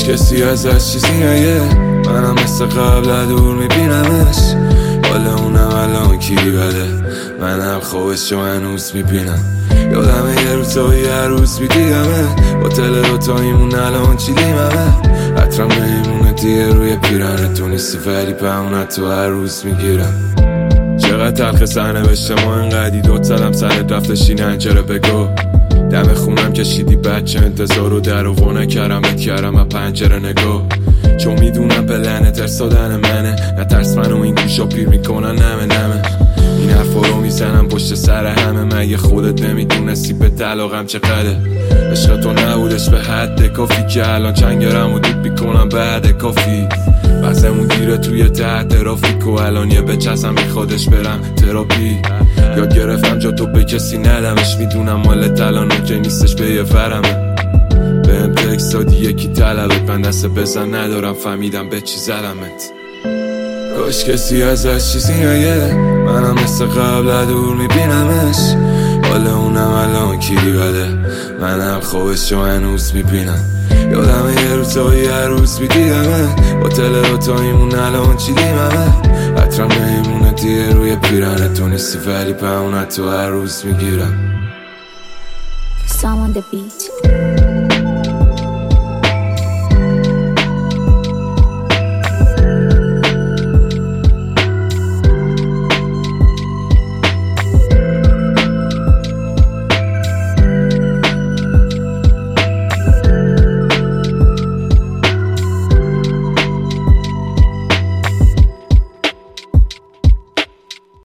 کسی ازش چیزی نگه، منم مثل قبل دور میبینمش. حالا اونم الان کی بده، منم خوبش رو هنوز میبینم. یادمه یه روزایی هر روز میدیدمه، با تل دوتاییمون الان چیلیممه. حترم نمیمونه دیگه روی پیرنه، تو نیستی ولی پهونت تو هر روز میگیرم. چقدر تلخ سرنوشت ما انقدی، دوت زدم سرت رفته شینن چرا بگو. دم خونم کشیدی بچه انتظار رو در و نکردمت کردم از پنجره نگاه. چون میدونم پلنه ترسادن منه، نترس منو این گوشا پیر میکنن نمه. این حرفا رو میزنم پشت سر همه، مگه خودت نمیدونستی به طلاقم چقدره. عشق تو نبودش به حد کافی که الان چنگرم و دوب میکنم بعد کافی. بزمون گیره توی تحت ترافیک و الان یه بچسم میخوادش برم تراپی. یاد گرفتم جا تو به کسی ندمش، میدونم مال الان اوکی نیستش به یه ورمه. بهم تکست دادی یکی طلبت، من دست بزن ندارم فهمیدم به چی زدمت. کاش کسی ازش چیزی نگه، منم مثل قبل دور میبینمش. حالا اونم الان کی بده، منم خوبش رو هنوز میبینم. یادمه یه روزایی هر روز میدیدمه، با تل دوتاییمون الان چیلیممه. حترم نمیمونه دیگه روی پیرنه، تو نیستی ولی پهونت تو هر روز میگیرم. Sound on the beat.